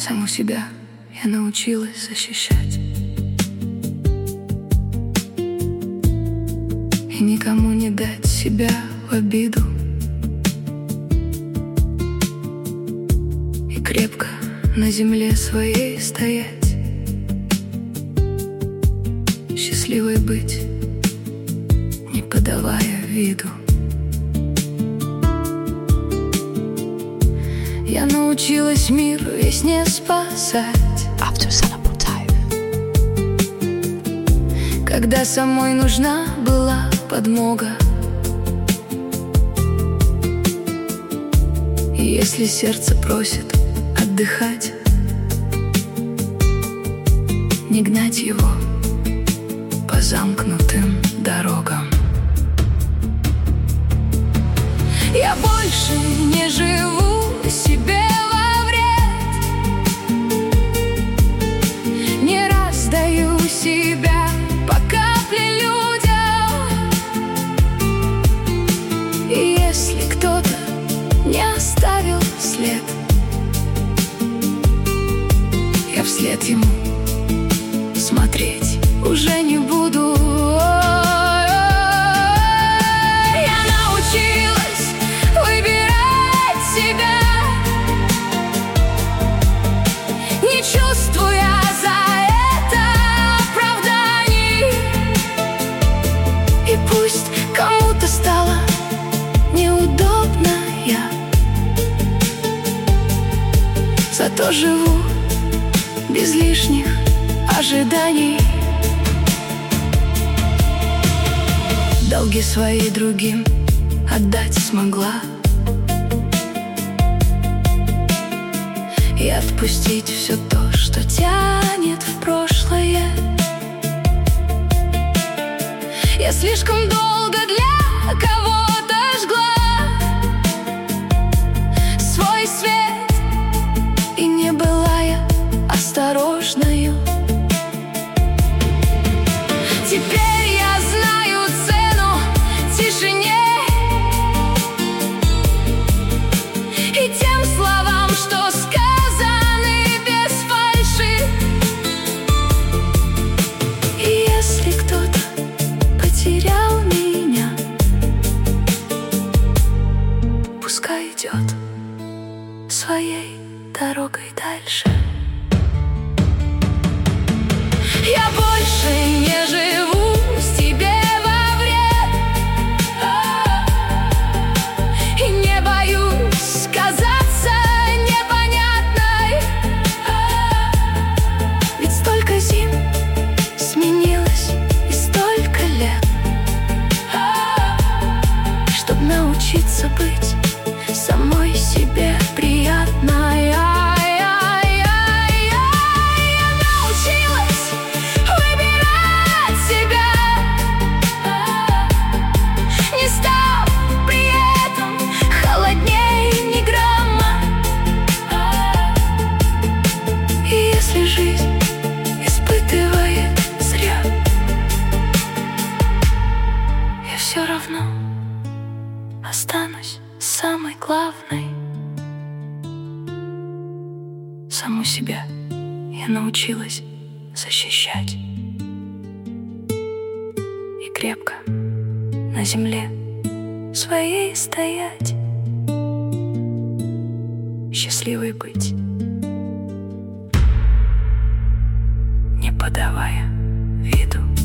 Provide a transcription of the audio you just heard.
Саму себя я научилась защищать и никому не дать себя в обиду, и крепко на земле своей стоять, счастливой быть, не подавая виду. Я научилась мир весь не спасать, когда самой нужна была подмога. И если сердце просит отдыхать, не гнать его по замкнутым дорогам. Я больше не живу себе во вред, не раздаю себя по капле людям. И если кто-то не оставил след, я вслед ему смотреть уже не буду. Чувствуя за это оправданий, и пусть кому-то стало неудобно, я зато живу без лишних ожиданий. Долги свои другим отдать смогла и отпустить все то, что тянет в прошлое. Я слишком долго для кого-то жгла свой свет, и не была я осторожною. Теперь я знаю цену тишине и тем словам, что сказаны без фальши. И если кто-то потерял меня, пускай идет своей дорогой дальше. Я больше не живу себе во вред и не боюсь казаться непонятной, ведь столько зим сменилось и столько лет, чтоб научиться быть самой себе приятной. Если жизнь испытывает зря, я все равно останусь самой главной. Саму себя я научилась защищать и крепко на земле своей стоять, счастливой быть, не подавая виду.